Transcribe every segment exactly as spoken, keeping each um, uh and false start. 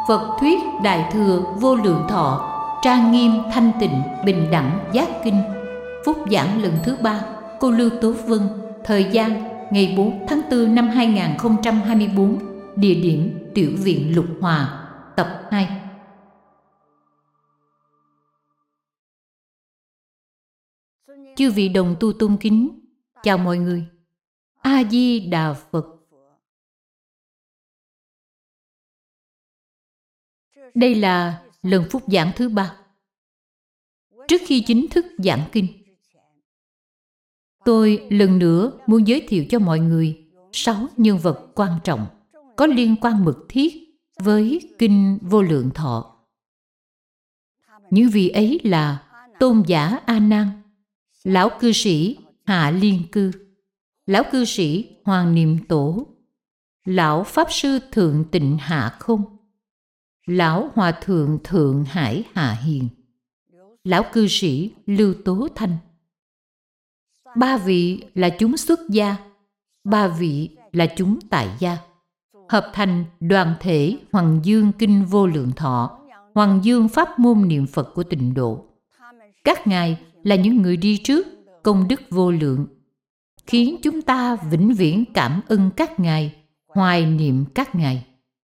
Phật thuyết Đại Thừa Vô Lượng Thọ, trang nghiêm thanh tịnh bình đẳng giác kinh. Phúc giảng lần thứ ba. Cô Lưu Tố Vân. Thời gian ngày bốn tháng tư năm hai nghìn không trăm hai mươi tư. Địa điểm Tiểu viện Lục Hòa. Tập hai. Chư vị đồng tu tôn kính, chào mọi người. A Di Đà Phật. Đây là lần phúc giảng thứ ba. Trước khi chính thức giảng kinh, tôi lần nữa muốn giới thiệu cho mọi người sáu nhân vật quan trọng có liên quan mật thiết với kinh Vô Lượng Thọ. Những vị ấy là Tôn giả A Nan, lão cư sĩ Hạ Liên Cư, lão cư sĩ Hoàng Niệm Tổ, lão pháp sư Thượng Tịnh Hạ Không, lão hòa thượng Thượng Hải Hạ Hiền, lão cư sĩ Lưu Tố Thanh. Ba vị là chúng xuất gia, ba vị là chúng tại gia, hợp thành đoàn thể Hoằng Dương Kinh Vô Lượng Thọ, Hoằng Dương pháp môn niệm Phật của Tịnh Độ. Các ngài là những người đi trước, công đức vô lượng, khiến chúng ta vĩnh viễn cảm ơn các ngài, hoài niệm các ngài.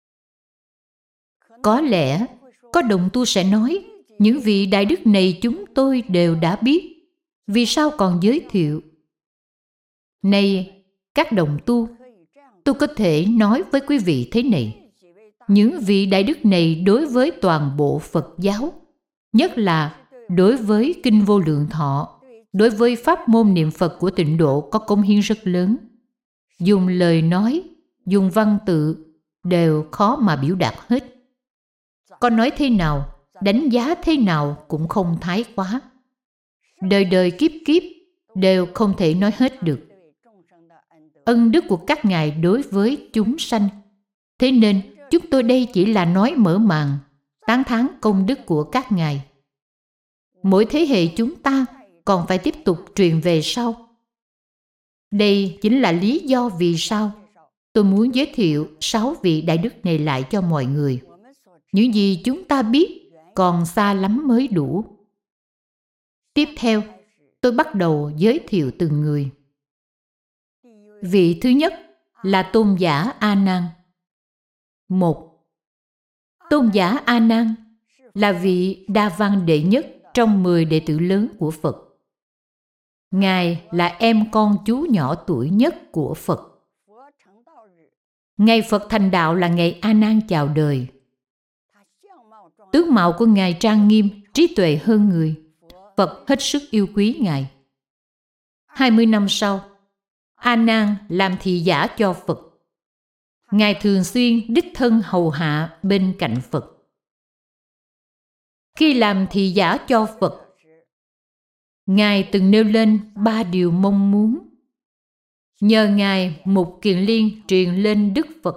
Có lẽ có đồng tu sẽ nói, những vị đại đức này chúng tôi đều đã biết, vì sao còn giới thiệu? Này các đồng tu, tôi có thể nói với quý vị thế này: những vị đại đức này đối với toàn bộ Phật giáo, nhất là đối với Kinh Vô Lượng Thọ, đối với pháp môn niệm Phật của Tịnh Độ có công hiến rất lớn. Dùng lời nói, dùng văn tự đều khó mà biểu đạt hết. Có nói thế nào, đánh giá thế nào cũng không thái quá. Đời đời kiếp kiếp đều không thể nói hết được ân đức của các ngài đối với chúng sanh. Thế nên chúng tôi đây chỉ là nói mở màn, tán thán công đức của các ngài. Mỗi thế hệ chúng ta còn phải tiếp tục truyền về sau. Đây chính là lý do vì sao tôi muốn giới thiệu sáu vị đại đức này lại cho mọi người. Những gì chúng ta biết còn xa lắm mới đủ. Tiếp theo, tôi bắt đầu giới thiệu từng người. Vị thứ nhất là Tôn giả A Nan. Một. Tôn giả A Nan là vị đa văn đệ nhất trong mười đệ tử lớn của Phật. Ngài là em con chú nhỏ tuổi nhất của Phật. Ngày Phật thành đạo là ngày A Nan chào đời. Tướng mạo của ngài trang nghiêm, trí tuệ hơn người. Phật hết sức yêu quý ngài. Hai mươi năm sau, A Nan làm thị giả cho Phật. Ngài thường xuyên đích thân hầu hạ bên cạnh Phật. Khi làm thị giả cho Phật, ngài từng nêu lên ba điều mong muốn. Nhờ ngài, Mục Kiền Liên truyền lên Đức Phật.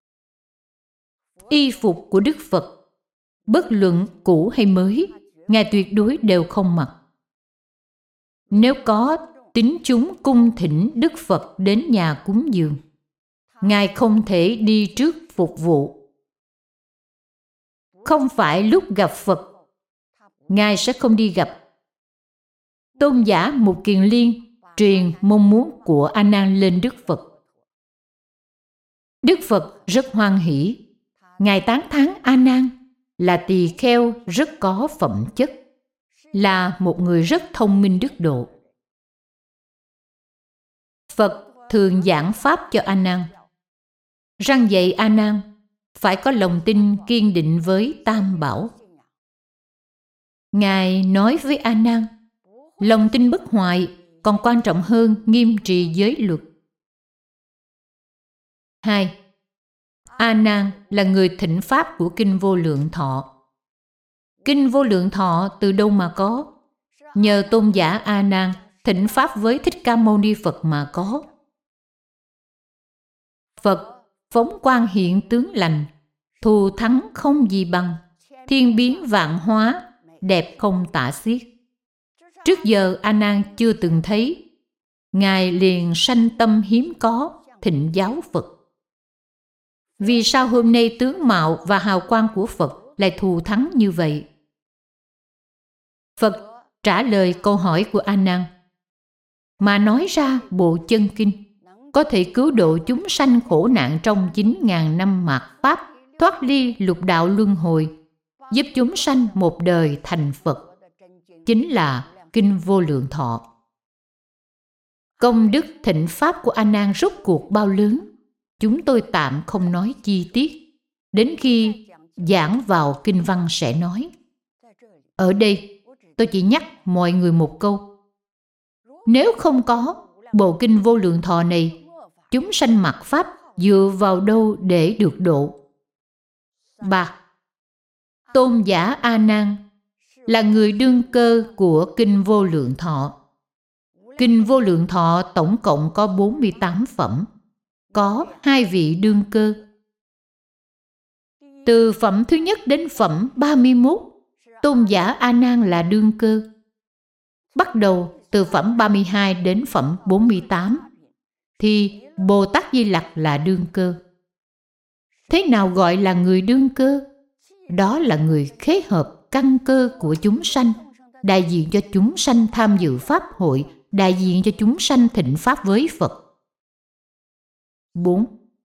Y phục của Đức Phật, bất luận cũ hay mới, ngài tuyệt đối đều không mặc. Nếu có tín chúng cung thỉnh Đức Phật đến nhà cúng dường, ngài không thể đi trước phục vụ. Không phải lúc gặp Phật, ngài sẽ không đi gặp. Tôn giả Mục Kiền Liên truyền mong muốn của A Nan lên Đức Phật. Đức Phật rất hoan hỷ. Ngài tán thán A Nan là tỳ kheo rất có phẩm chất, là một người rất thông minh đức độ. Phật thường giảng pháp cho A Nan, răn dạy A Nan phải có lòng tin kiên định với Tam Bảo. Ngài nói với A Nan, lòng tin bất hoại còn quan trọng hơn nghiêm trì giới luật. Hai. A Nan là người thỉnh pháp của Kinh Vô Lượng Thọ. Kinh Vô Lượng Thọ từ đâu mà có? Nhờ Tôn giả A Nan thỉnh pháp với Thích Ca Mâu Ni Phật mà có. Phật phóng quang hiện tướng lành, thù thắng không gì bằng, thiên biến vạn hóa, đẹp không tả xiết. Trước giờ A Nan chưa từng thấy, ngài liền sanh tâm hiếm có thịnh giáo Phật. Vì sao hôm nay tướng mạo và hào quang của Phật lại thù thắng như vậy? Phật trả lời câu hỏi của A Nan mà nói ra bộ chân kinh có thể cứu độ chúng sanh khổ nạn trong chín ngàn năm mạt Pháp, thoát ly lục đạo luân hồi, giúp chúng sanh một đời thành Phật, chính là Kinh Vô Lượng Thọ. Công đức thịnh Pháp của A Nan rốt cuộc bao lớn, chúng tôi tạm không nói chi tiết, đến khi giảng vào kinh văn sẽ nói. Ở đây, tôi chỉ nhắc mọi người một câu. Nếu không có bộ Kinh Vô Lượng Thọ này, chúng sanh mạt Pháp dựa vào đâu để được độ? ba. Tôn giả A Nan là người đương cơ của Kinh Vô Lượng Thọ. Kinh Vô Lượng Thọ tổng cộng có bốn mươi tám phẩm, có hai vị đương cơ. Từ phẩm thứ nhất đến phẩm ba mươi mốt, tôn giả A Nan là đương cơ. Bắt đầu từ phẩm ba mươi hai đến phẩm bốn mươi tám, thì Bồ Tát Di Lặc là đương cơ. Thế nào gọi là người đương cơ? Đó là người khế hợp căn cơ của chúng sanh, đại diện cho chúng sanh tham dự Pháp hội, đại diện cho chúng sanh thịnh Pháp với Phật. bốn.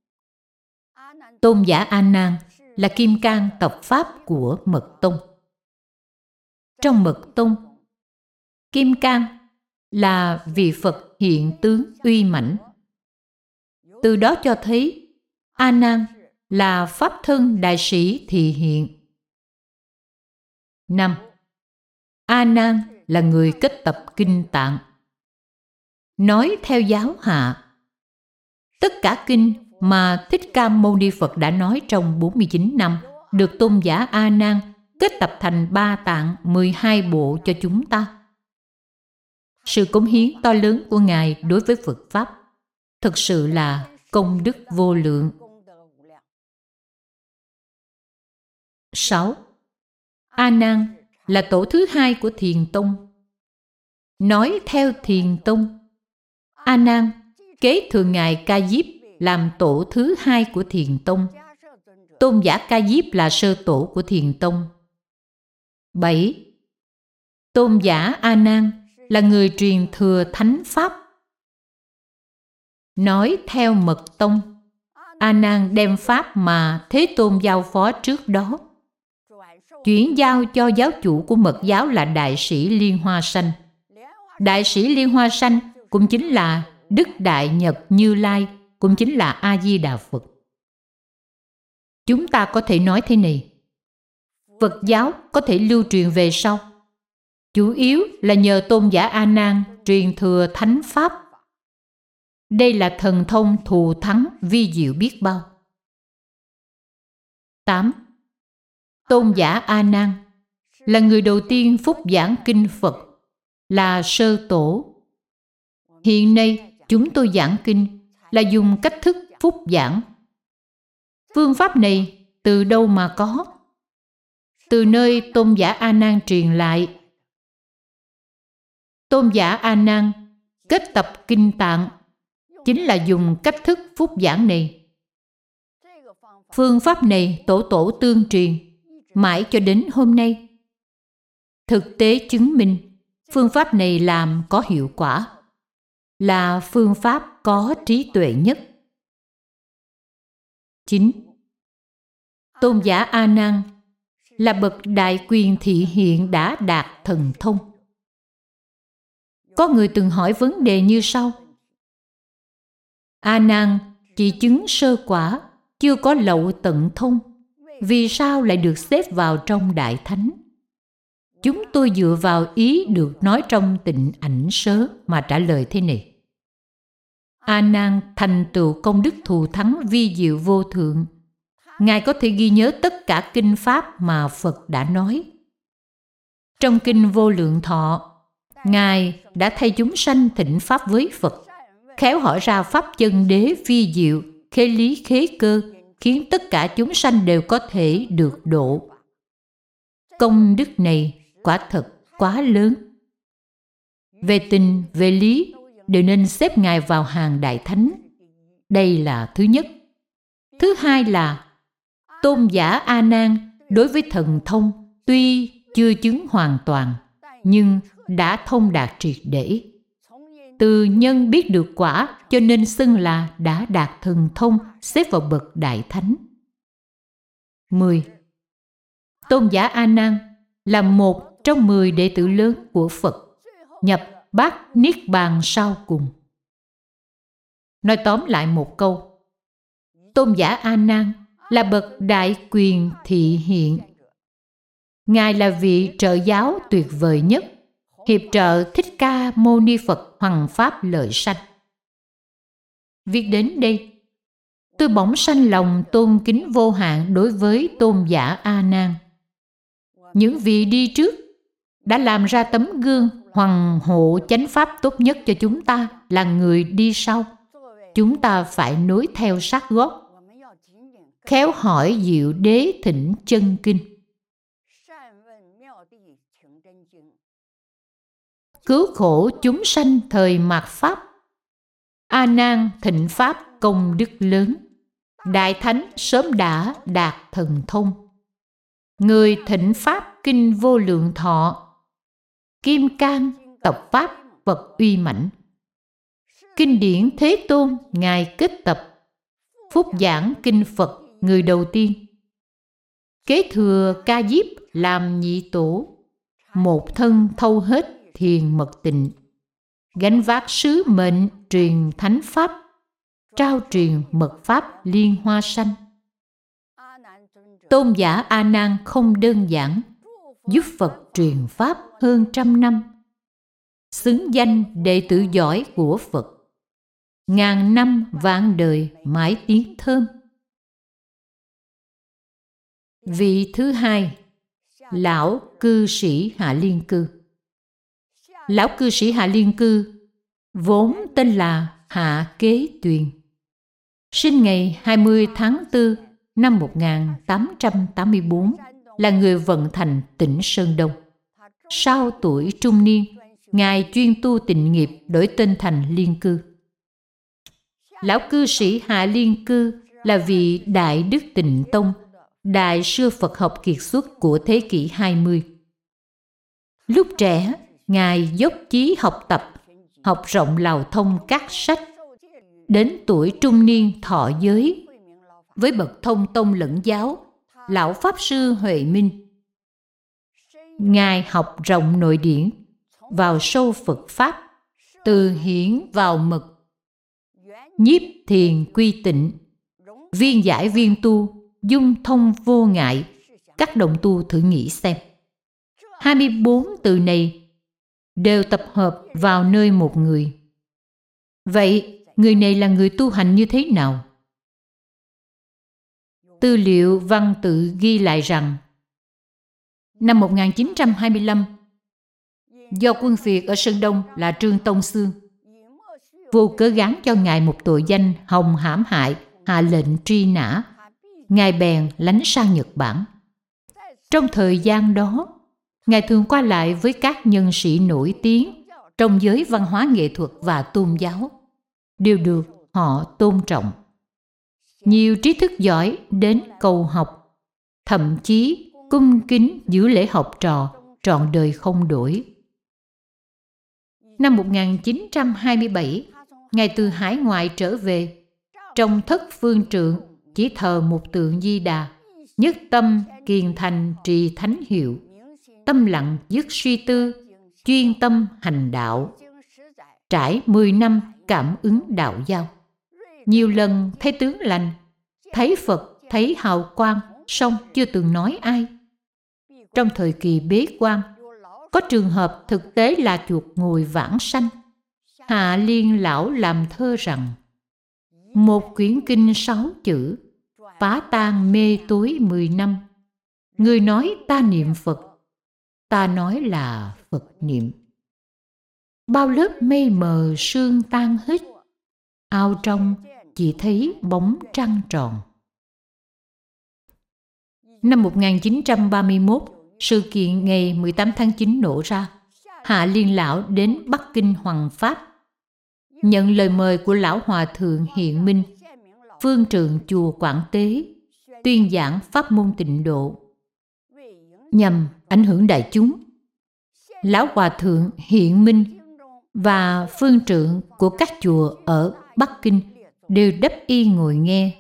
Tôn giả A Nan là kim cang tập Pháp của Mật Tông. Trong Mật Tông, kim cang là vị Phật hiện tướng uy mãnh. Từ đó cho thấy A Nan là Pháp thân đại sĩ thị hiện. năm. A Nan là người kết tập kinh Tạng. Nói theo giáo hạ, tất cả kinh mà Thích Ca Mâu Ni Phật đã nói trong bốn mươi chín năm được tôn giả A Nan kết tập thành ba tạng mười hai bộ cho chúng ta. Sự cống hiến to lớn của Ngài đối với Phật Pháp thực sự là công đức vô lượng. sáu. A Nan là tổ thứ hai của Thiền Tông. Nói theo Thiền Tông, A Nan kế thừa Ngài Ca Diếp làm tổ thứ hai của Thiền Tông. Tôn giả Ca Diếp là sơ tổ của Thiền Tông. bảy. Tôn giả A Nan là người truyền thừa thánh Pháp. Nói theo Mật Tông, A Nan đem Pháp mà Thế Tôn giao phó trước đó, chuyển giao cho giáo chủ của Mật giáo là Đại sĩ Liên Hoa Sanh. Đại sĩ Liên Hoa Sanh cũng chính là Đức Đại Nhật Như Lai, cũng chính là A-di-đà Phật. Chúng ta có thể nói thế này: Phật giáo có thể lưu truyền về sau, chủ yếu là nhờ tôn giả A Nan truyền thừa thánh Pháp. Đây là thần thông thù thắng vi diệu biết bao. tám. Tôn giả A Nan là người đầu tiên phúc giảng kinh Phật, là sơ tổ. Hiện nay chúng tôi giảng kinh là dùng cách thức phúc giảng. Phương pháp này từ đâu mà có? Từ nơi tôn giả A Nan truyền lại. Tôn giả A Nan kết tập kinh Tạng chính là dùng cách thức phúc giảng này. Phương pháp này tổ tổ tương truyền mãi cho đến hôm nay. Thực tế chứng minh phương pháp này làm có hiệu quả, là phương pháp có trí tuệ nhất. chín. Tôn giả A Nan là bậc đại quyền thị hiện đã đạt thần thông. Có người từng hỏi vấn đề như sau: A Nan chỉ chứng sơ quả, chưa có lậu tận thông, vì sao lại được xếp vào trong đại thánh? Chúng tôi dựa vào ý được nói trong Tịnh Ảnh Sớ mà trả lời thế này: A Nan thành tựu công đức thù thắng vi diệu vô thượng. Ngài có thể ghi nhớ tất cả kinh pháp mà Phật đã nói. Trong kinh Vô Lượng Thọ, Ngài đã thay chúng sanh thịnh pháp với Phật, khéo hỏi ra pháp chân đế phi diệu, khế lý khế cơ, khiến tất cả chúng sanh đều có thể được độ. Công đức này quả thật quá lớn. Về tình, về lý đều nên xếp Ngài vào hàng đại thánh. Đây là thứ nhất. Thứ hai là tôn giả A Nan đối với thần thông tuy chưa chứng hoàn toàn, nhưng đã thông đạt triệt để. Từ nhân biết được quả cho nên xưng là đã đạt thần thông, xếp vào bậc đại thánh. mười. Tôn giả A Nan là một trong mười đệ tử lớn của Phật, nhập bát niết bàn sau cùng. Nói tóm lại một câu, tôn giả A Nan là bậc đại quyền thị hiện. Ngài là vị trợ giáo tuyệt vời nhất, hiệp trợ Thích Ca Mâu Ni Phật hoằng pháp lợi sanh. Viết đến đây, tôi bỗng sanh lòng tôn kính vô hạn đối với tôn giả A Nan. Những vị đi trước đã làm ra tấm gương hoằng hộ chánh pháp tốt nhất cho chúng ta là người đi sau. Chúng ta phải nối theo sát gót, khéo hỏi diệu đế thỉnh chân kinh, cứu khổ chúng sanh thời mạt pháp. A Nan thịnh pháp công đức lớn, đại thánh sớm đã đạt thần thông. Người thịnh pháp kinh vô lượng thọ, kim cang tập pháp Phật uy mãnh. Kinh điển Thế Tôn ngài kết tập, phúc giảng kinh Phật người đầu tiên. Kế thừa Ca Diếp làm nhị tổ, một thân thâu hết thiền mật tịnh. Gánh vác sứ mệnh truyền thánh pháp, trao truyền mật pháp liên hoa sanh. Tôn giả A Nan không đơn giản, giúp Phật truyền pháp hơn trăm năm, xứng danh đệ tử giỏi của Phật, ngàn năm vạn đời mãi tiếng thơm. Vị thứ hai, lão cư sĩ Hạ Liên Cư. Lão cư sĩ Hạ Liên Cư vốn tên là Hạ Kế Tuyền, sinh ngày hai mươi tháng tư năm một nghìn tám trăm tám mươi tư, là người vận thành tỉnh Sơn Đông. Sau tuổi trung niên, ngài chuyên tu tịnh nghiệp, đổi tên thành Liên Cư. Lão cư sĩ Hạ Liên Cư là vị Đại Đức Tịnh Tông, đại sư Phật học kiệt xuất của thế kỷ hai mươi. Lúc trẻ, ngài dốc chí học tập, học rộng lào thông các sách. Đến tuổi trung niên thọ giới với bậc thông tông lẫn giáo, lão Pháp Sư Huệ Minh. Ngài học rộng nội điển, vào sâu Phật Pháp, từ hiển vào mật, nhiếp thiền quy tịnh, viên giải viên tu, dung thông vô ngại. Các đồng tu thử nghĩ xem, hai mươi bốn từ này đều tập hợp vào nơi một người. Vậy người này là người tu hành như thế nào? Tư liệu văn tự ghi lại rằng năm một nghìn chín trăm hai mươi lăm, do quân Việt ở Sơn Đông là Trương Tông Xương vô cớ gán cho ngài một tội danh hòng hãm hại, hạ lệnh truy nã, ngài bèn lánh sang Nhật Bản. Trong thời gian đó, ngài thường qua lại với các nhân sĩ nổi tiếng trong giới văn hóa nghệ thuật và tôn giáo, đều được họ tôn trọng. Nhiều trí thức giỏi đến cầu học, thậm chí cung kính giữ lễ học trò, trọn đời không đổi. Năm một nghìn chín trăm hai mươi bảy, ngài từ hải ngoại trở về, trong thất phương trượng chỉ thờ một tượng Di Đà, nhất tâm kiền thành trì thánh hiệu, tâm lặng dứt suy tư, chuyên tâm hành đạo. Trải mười năm cảm ứng đạo giao, nhiều lần thấy tướng lành, thấy Phật, thấy hào quang, song chưa từng nói ai. Trong thời kỳ bế quan, có trường hợp thực tế là chuột ngồi vãng sanh. Hạ Liên lão làm thơ rằng: một quyển kinh sáu chữ, phá tan mê tối mười năm. Người nói ta niệm Phật, ta nói là Phật niệm. Bao lớp mây mờ sương tan hết, ao trong chỉ thấy bóng trăng tròn. Năm một nghìn chín trăm ba mươi mốt, sự kiện ngày mười tám tháng chín nổ ra. Hạ Liên lão đến Bắc Kinh hoằng pháp, nhận lời mời của lão hòa thượng Hiện Minh, phương trượng chùa Quảng Tế tuyên giảng pháp môn tịnh độ nhằm ảnh hưởng đại chúng. Lão Hòa Thượng Hiện Minh và phương trượng của các chùa ở Bắc Kinh đều đắp y ngồi nghe.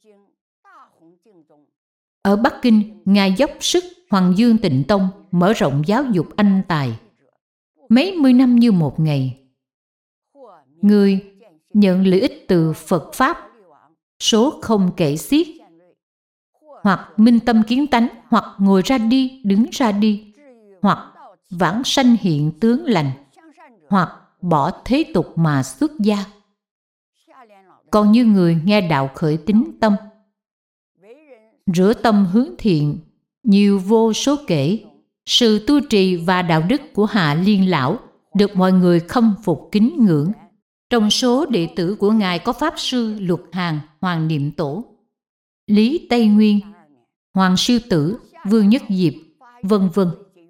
Ở Bắc Kinh, Ngài dốc sức Hoàng Dương Tịnh Tông mở rộng giáo dục anh tài. Mấy mươi năm như một ngày, người nhận lợi ích từ Phật Pháp số không kể xiết, hoặc minh tâm kiến tánh, hoặc ngồi ra đi, đứng ra đi, hoặc vãng sanh hiện tướng lành, hoặc bỏ thế tục mà xuất gia. Còn như người nghe đạo khởi tín tâm, rửa tâm hướng thiện, nhiều vô số kể, sự tu trì và đạo đức của Hạ Liên Lão được mọi người khâm phục kính ngưỡng. Trong số đệ tử của Ngài có Pháp Sư Luật Hàn, Hoàng Niệm Tổ, Lý Tây Nguyên, Hoàng Siêu Tử, Vương Nhất Diệp, vân vân.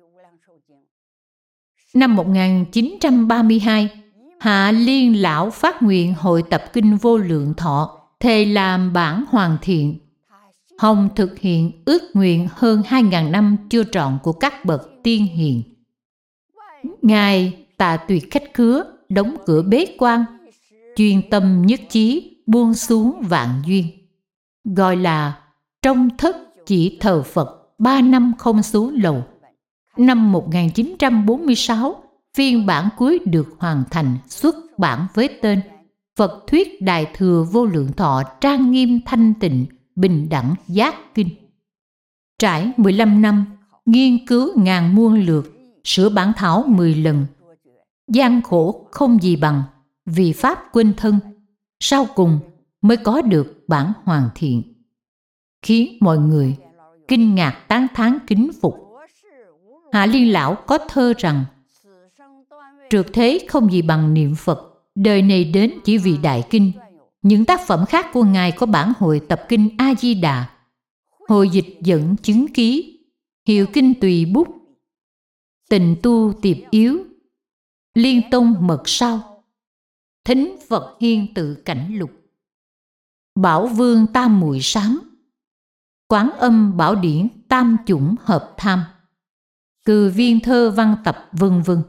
Năm một nghìn chín trăm ba mươi hai, Hạ Liên Lão phát nguyện hội tập kinh Vô Lượng Thọ, thề làm bản hoàn thiện, hồng thực hiện ước nguyện hơn hai ngàn năm chưa trọn của các bậc tiên hiền. Ngài tạ tuyệt khách khứa, đóng cửa bế quan, chuyên tâm nhất chí, buông xuống vạn duyên. Gọi là trong thất chỉ thờ Phật, ba năm không xuống lầu. Năm một nghìn chín trăm bốn mươi sáu, phiên bản cuối được hoàn thành, xuất bản với tên Phật Thuyết Đại Thừa Vô Lượng Thọ trang nghiêm thanh tịnh bình đẳng giác kinh. Trải mười lăm năm, nghiên cứu ngàn muôn lượt, sửa bản thảo mười lần, gian khổ không gì bằng, vì pháp quên thân, sau cùng mới có được bản hoàn thiện, khiến mọi người kinh ngạc tán thán kính phục. Hạ Liên Lão có thơ rằng: trượt thế không gì bằng niệm Phật, đời này đến chỉ vì đại kinh. Những tác phẩm khác của Ngài có bản hội tập kinh A Di Đà, hồi dịch dẫn chứng ký, hiệu kinh tùy bút, tình tu tiệp yếu, liên tông mật sau, thính Phật hiên tự cảnh lục, bảo vương tam muội sám, quán âm bảo điển tam chủng hợp tham, cừ viên thơ văn tập, vân vân.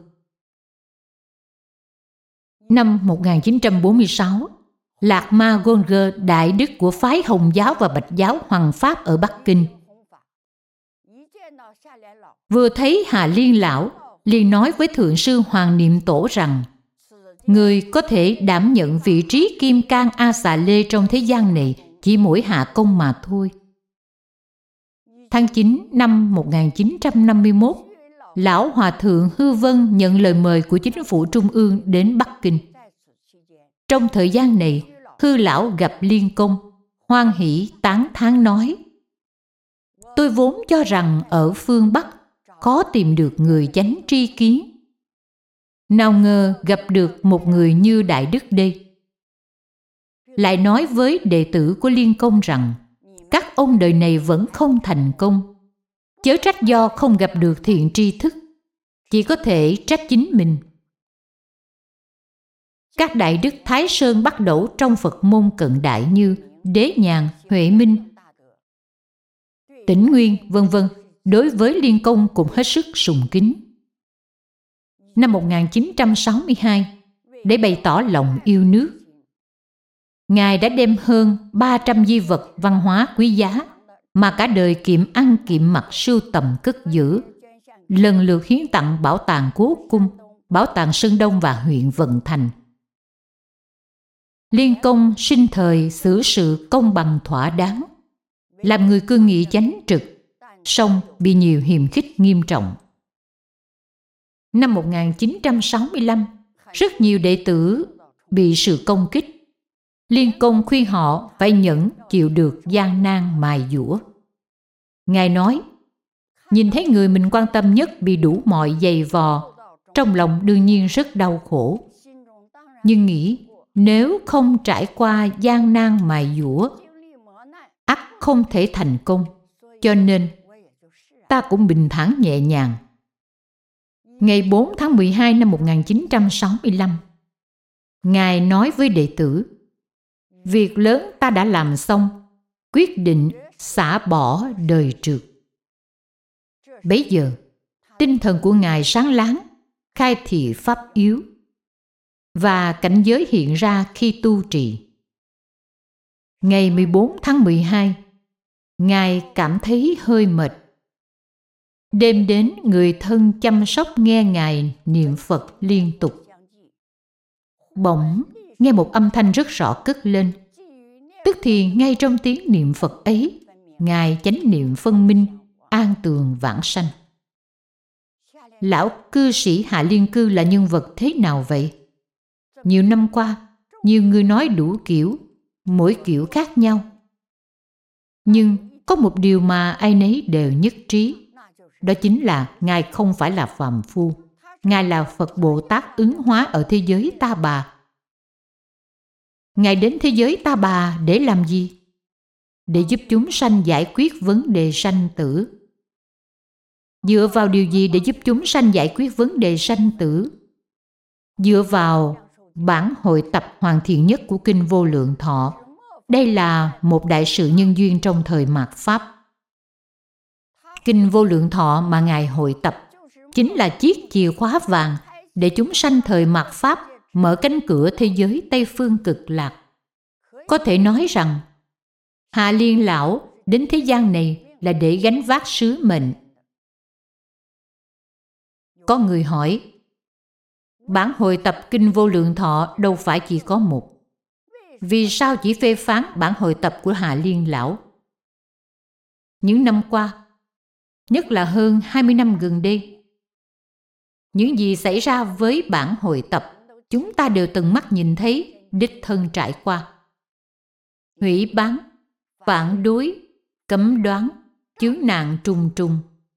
Năm một nghìn chín trăm bốn mươi sáu, Lạc Ma Gonger, đại đức của phái Hồng giáo và Bạch giáo Hoằng Pháp ở Bắc Kinh, vừa thấy Hạ Liên Lão, liền nói với Thượng sư Hoàng Niệm Tổ rằng: người có thể đảm nhận vị trí kim cang A Xà Lê trong thế gian này chỉ mỗi hạ công mà thôi. Tháng chín năm một nghìn chín trăm năm mươi mốt, Lão Hòa Thượng Hư Vân nhận lời mời của chính phủ Trung ương đến Bắc Kinh. Trong thời gian này, Hư Lão gặp Liên Công, hoan hỷ tán thán nói: tôi vốn cho rằng ở phương Bắc khó tìm được người chánh tri kiến, nào ngờ gặp được một người như Đại Đức đây. Lại nói với đệ tử của Liên Công rằng: các ông đời này vẫn không thành công, chớ trách do không gặp được thiện tri thức, chỉ có thể trách chính mình. Các đại đức Thái Sơn Bắc Đẩu trong Phật môn cận đại như Đế Nhàn, Huệ Minh, Tĩnh Nguyên, vân vân, đối với Liên Công cũng hết sức sùng kính. Năm một nghìn chín trăm sáu mươi hai, để bày tỏ lòng yêu nước, Ngài đã đem hơn ba trăm di vật văn hóa quý giá mà cả đời kiệm ăn kiệm mặc sưu tầm cất giữ, lần lượt hiến tặng Bảo tàng Cố Cung, Bảo tàng Sơn Đông và huyện Vận Thành. Liên Công sinh thời xử sự công bằng thỏa đáng, làm người cương nghị chánh trực, song bị nhiều hiềm khích nghiêm trọng. Năm một nghìn chín trăm sáu mươi lăm, rất nhiều đệ tử bị sự công kích. Liên Công khuyên họ phải nhẫn chịu được gian nan mài dũa. Ngài nói: nhìn thấy người mình quan tâm nhất bị đủ mọi giày vò, trong lòng đương nhiên rất đau khổ. Nhưng nghĩ nếu không trải qua gian nan mài dũa, ắt không thể thành công, cho nên ta cũng bình thản nhẹ nhàng. Ngày bốn tháng mười hai năm một nghìn chín trăm sáu mươi lăm, Ngài nói với đệ tử: Việc lớn ta đã làm xong, quyết định xả bỏ đời trượt. Bấy giờ, tinh thần của Ngài sáng láng, khai thị pháp yếu, và cảnh giới hiện ra khi tu trì. Ngày mười bốn tháng mười hai, Ngài cảm thấy hơi mệt. Đêm đến, người thân chăm sóc nghe Ngài niệm Phật liên tục. Bỗng nghe một âm thanh rất rõ cất lên. Tức thì ngay trong tiếng niệm Phật ấy, Ngài chánh niệm phân minh, an tường vãng sanh. Lão cư sĩ Hạ Liên Cư là nhân vật thế nào vậy? Nhiều năm qua, nhiều người nói đủ kiểu, mỗi kiểu khác nhau. Nhưng có một điều mà ai nấy đều nhất trí, đó chính là Ngài không phải là phàm phu. Ngài là Phật Bồ Tát ứng hóa ở thế giới Ta Bà. Ngài đến thế giới Ta Bà để làm gì? Để giúp chúng sanh giải quyết vấn đề sanh tử. Dựa vào điều gì để giúp chúng sanh giải quyết vấn đề sanh tử? Dựa vào bản hội tập hoàn thiện nhất của Kinh Vô Lượng Thọ. Đây là một đại sự nhân duyên trong thời mạt Pháp. Kinh Vô Lượng Thọ mà Ngài hội tập chính là chiếc chìa khóa vàng để chúng sanh thời mạt Pháp mở cánh cửa thế giới Tây Phương Cực Lạc. Có thể nói rằng, Hạ Liên Lão đến thế gian này là để gánh vác sứ mệnh. Có người hỏi, bản hội tập Kinh Vô Lượng Thọ đâu phải chỉ có một. Vì sao chỉ phê phán bản hội tập của Hạ Liên Lão? Những năm qua, nhất là hơn hai mươi năm gần đây, những gì xảy ra với bản hội tập, chúng ta đều từng mắt nhìn thấy, đích thân trải qua. Hủy bán, phản đối, cấm đoán, chướng nạn trùng trùng.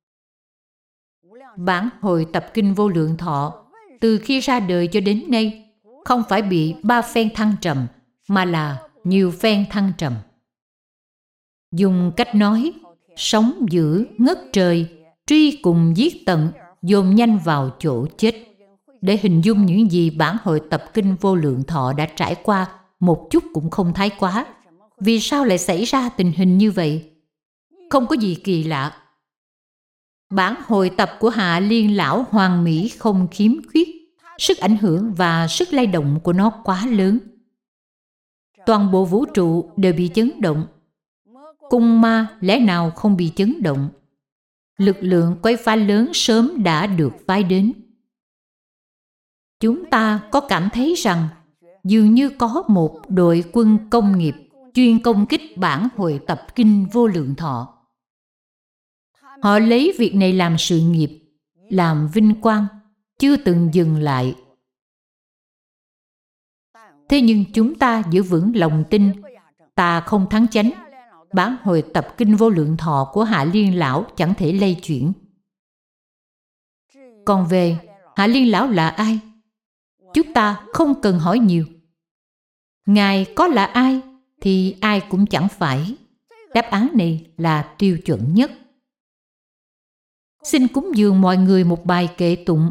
Bản hội tập Kinh Vô Lượng Thọ từ khi ra đời cho đến nay không phải bị ba phen thăng trầm, mà là nhiều phen thăng trầm. Dùng cách nói sống dữ ngất trời, truy cùng giết tận, dồn nhanh vào chỗ chết, để hình dung những gì bản hội tập Kinh Vô Lượng Thọ đã trải qua một chút cũng không thái quá. Vì sao lại xảy ra tình hình như vậy? Không có gì kỳ lạ. Bản hội tập của Hạ Liên Lão hoàn mỹ không khiếm khuyết, sức ảnh hưởng và sức lay động của nó quá lớn. Toàn bộ vũ trụ đều bị chấn động. Cung ma lẽ nào không bị chấn động? Lực lượng quấy phá lớn sớm đã được phái đến. Chúng ta có cảm thấy rằng dường như có một đội quân công nghiệp chuyên công kích bản hội tập Kinh Vô Lượng Thọ. Họ lấy việc này làm sự nghiệp, làm vinh quang, chưa từng dừng lại. Thế nhưng chúng ta giữ vững lòng tin, ta không thắng chánh. Bản hội tập Kinh Vô Lượng Thọ của Hạ Liên Lão chẳng thể lay chuyển. Còn về Hạ Liên Lão là ai? Chúng ta không cần hỏi nhiều. Ngài có là ai thì ai cũng chẳng phải. Đáp án này là tiêu chuẩn nhất. Xin cúng dường mọi người một bài kệ tụng.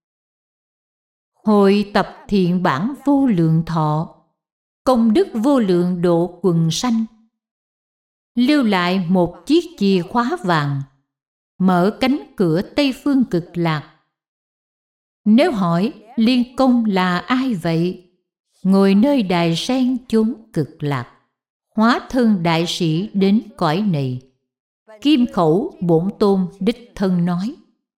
Hội tập thiện bản vô lượng thọ, công đức vô lượng độ quần sanh. Lưu lại một chiếc chìa khóa vàng, mở cánh cửa Tây Phương Cực Lạc. Nếu hỏi Liên Công là ai vậy? Ngồi nơi đài sen chốn Cực Lạc, hóa thân đại sĩ đến cõi này. Kim khẩu bổn tôn đích thân nói.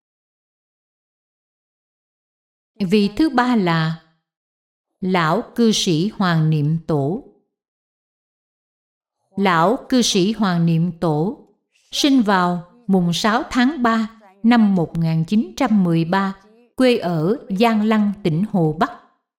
Vị thứ ba là Lão cư sĩ Hoàng Niệm Tổ. Lão cư sĩ Hoàng Niệm Tổ sinh vào mùng sáu tháng ba năm một nghìn chín trăm mười ba, quê ở Giang Lăng, tỉnh Hồ Bắc.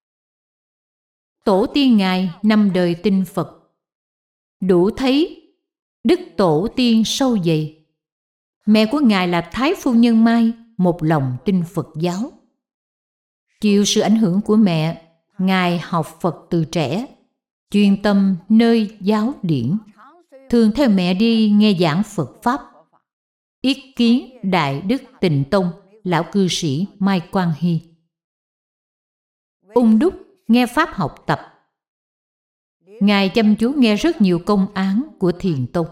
Tổ tiên Ngài năm đời tin Phật, đủ thấy đức tổ tiên sâu dày. Mẹ của Ngài là Thái Phu Nhân Mai, một lòng tin Phật giáo. Chịu sự ảnh hưởng của mẹ, Ngài học Phật từ trẻ, chuyên tâm nơi giáo điển, thường theo mẹ đi nghe giảng Phật Pháp. Ý kiến Đại Đức Tịnh Tông, lão cư sĩ Mai Quang Hy. Ung đúc nghe Pháp học tập. Ngài chăm chú nghe rất nhiều công án của Thiền Tông.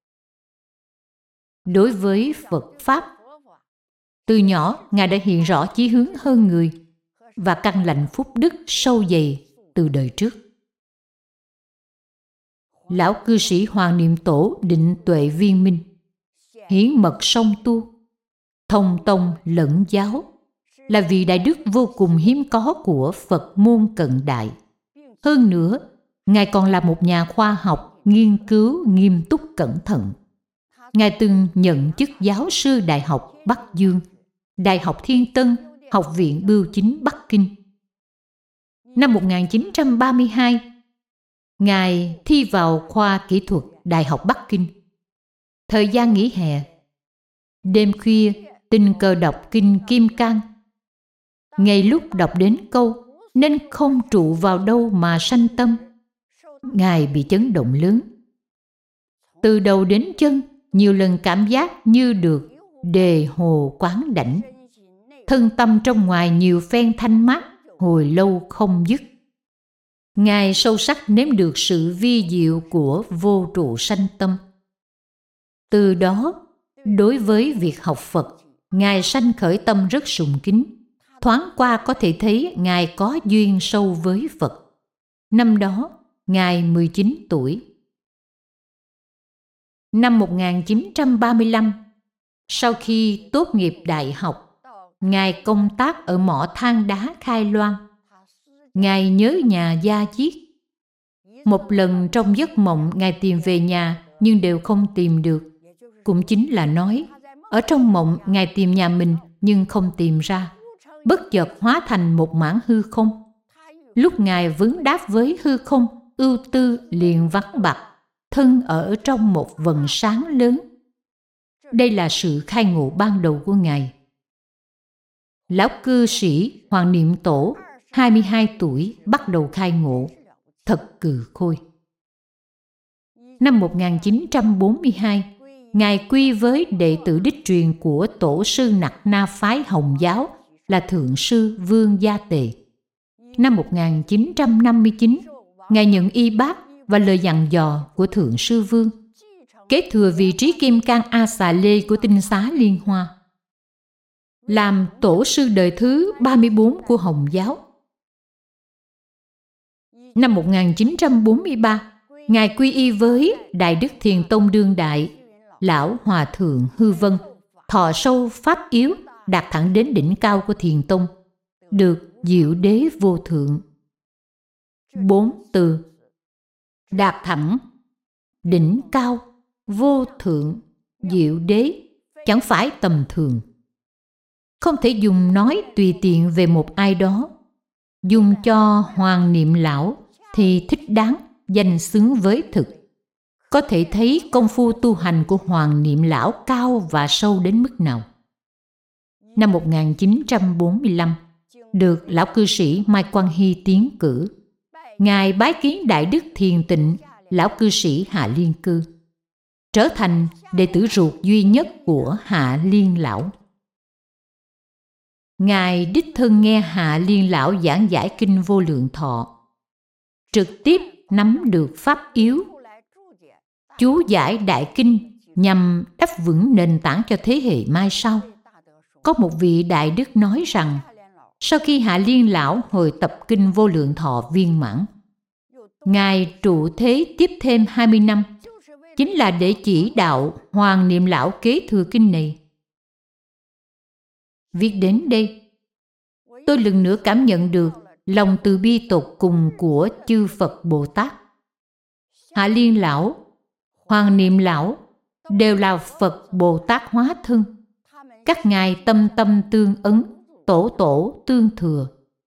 Đối với Phật Pháp, từ nhỏ Ngài đã hiện rõ chí hướng hơn người và căn lành phúc đức sâu dày từ đời trước. Lão cư sĩ Hoàng Niệm Tổ định tuệ viên minh, hiển mật song tu, thông tông lẫn giáo, là vị đại đức vô cùng hiếm có của Phật môn cận đại. Hơn nữa, Ngài còn là một nhà khoa học nghiên cứu nghiêm túc cẩn thận. Ngài từng nhận chức giáo sư Đại học Bắc Dương, Đại học Thiên Tân, Học viện Bưu chính Bắc Kinh. Năm một nghìn chín trăm ba mươi hai, Ngài thi vào khoa kỹ thuật Đại học Bắc Kinh. Thời gian nghỉ hè, đêm khuya tình cờ đọc kinh Kim Cang. Ngay lúc đọc đến câu nên không trụ vào đâu mà sanh tâm, Ngài bị chấn động lớn. Từ đầu đến chân, nhiều lần cảm giác như được đề hồ quán đảnh. Thân tâm trong ngoài nhiều phen thanh mát, hồi lâu không dứt. Ngài sâu sắc nếm được sự vi diệu của vô trụ sanh tâm. Từ đó, đối với việc học Phật, Ngài sanh khởi tâm rất sùng kính. Thoáng qua có thể thấy Ngài có duyên sâu với Phật. Năm đó, Ngài mười chín tuổi. Năm một nghìn chín trăm ba mươi lăm, sau khi tốt nghiệp đại học, Ngài công tác ở mỏ than đá Khai Loan. Ngài nhớ nhà da diết. Một lần trong giấc mộng Ngài tìm về nhà nhưng đều không tìm được. Cũng chính là nói, ở trong mộng Ngài tìm nhà mình nhưng không tìm ra. Bất chợt hóa thành một mảng hư không. Lúc Ngài vấn đáp với hư không, ưu tư liền vắng bặt, thân ở trong một vầng sáng lớn. Đây là sự khai ngộ ban đầu của Ngài. Lão cư sĩ Hoàng Niệm Tổ, hai mươi hai tuổi, bắt đầu khai ngộ. Thật cừ khôi. Năm một nghìn chín trăm bốn mươi hai, Ngài quy với đệ tử đích truyền của tổ sư Nặc Na phái Hồng giáo là Thượng sư Vương Gia Tề. Năm một nghìn chín trăm năm mươi chín, Ngài nhận y bát và lời dặn dò của Thượng sư Vương, kế thừa vị trí Kim Cang A Xà Lê của Tinh Xá Liên Hoa, làm tổ sư đời thứ ba mươi bốn của Hồng giáo. Năm một nghìn chín trăm bốn mươi ba, Ngài quy y với Đại Đức Thiền Tông đương đại, Lão Hòa Thượng Hư Vân, thọ sâu pháp yếu, đạt thẳng đến đỉnh cao của Thiền Tông, được Diệu Đế vô thượng. Bốn từ đạt thẳng, đỉnh cao, vô thượng, Diệu Đế chẳng phải tầm thường. Không thể dùng nói tùy tiện về một ai đó. Dùng cho Hoàng Niệm Lão thì thích đáng, danh xứng với thực. Có thể thấy công phu tu hành của Hoàng Niệm Lão cao và sâu đến mức nào. Năm một nghìn chín trăm bốn mươi lăm, được lão cư sĩ Mai Quang Hy tiến cử. Ngài bái kiến Đại Đức Thiền Tịnh, lão cư sĩ Hạ Liên Cư, trở thành đệ tử ruột duy nhất của Hạ Liên Lão. Ngài đích thân nghe Hạ Liên Lão giảng giải kinh Vô Lượng Thọ, trực tiếp nắm được pháp yếu, chú giải đại kinh nhằm đắp vững nền tảng cho thế hệ mai sau. Có một vị đại đức nói rằng, sau khi Hạ Liên Lão hồi tập kinh Vô Lượng Thọ viên mãn, Ngài trụ thế tiếp thêm hai mươi năm, chính là để chỉ đạo Hoàng Niệm Lão kế thừa kinh này. Viết đến đây, tôi lần nữa cảm nhận được lòng từ bi tột cùng của chư Phật Bồ Tát. Hạ Liên Lão, Hoàng Niệm Lão đều là Phật Bồ Tát hóa thân. Các ngài tâm tâm tương ấn, tổ tổ tương thừa.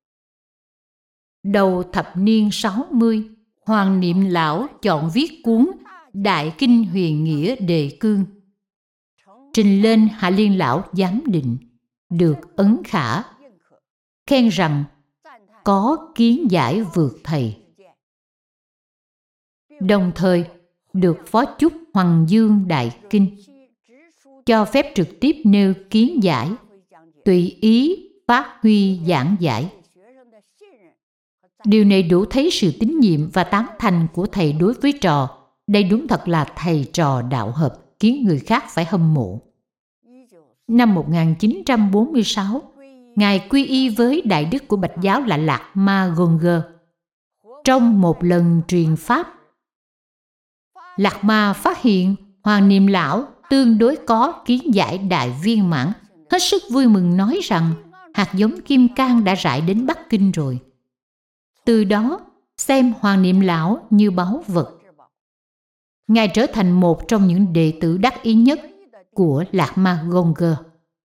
Đầu thập niên sáu mươi, Hoàng Niệm Lão chọn viết cuốn Đại Kinh Huyền Nghĩa Đề Cương, trình lên Hạ Liên Lão giám định, được ấn khả, khen rằng có kiến giải vượt thầy. Đồng thời được phó chúc Hoằng Dương Đại Kinh, cho phép trực tiếp nêu kiến giải, tùy ý phát huy giảng giải. Điều này đủ thấy sự tín nhiệm và tán thành của thầy đối với trò. Đây đúng thật là thầy trò đạo hợp, khiến người khác phải hâm mộ. Năm một nghìn chín trăm bốn mươi sáu, Ngài quy y với đại đức của Bạch giáo là Lạc Ma Gonger. Trong một lần truyền pháp, Lạc Ma phát hiện Hoàng Niệm Lão tương đối có kiến giải đại viên mãn, hết sức vui mừng nói rằng hạt giống kim cang đã rải đến Bắc Kinh rồi. Từ đó, xem Hoàng Niệm Lão như báu vật. Ngài trở thành một trong những đệ tử đắc ý nhất của Lạc Ma Gonger.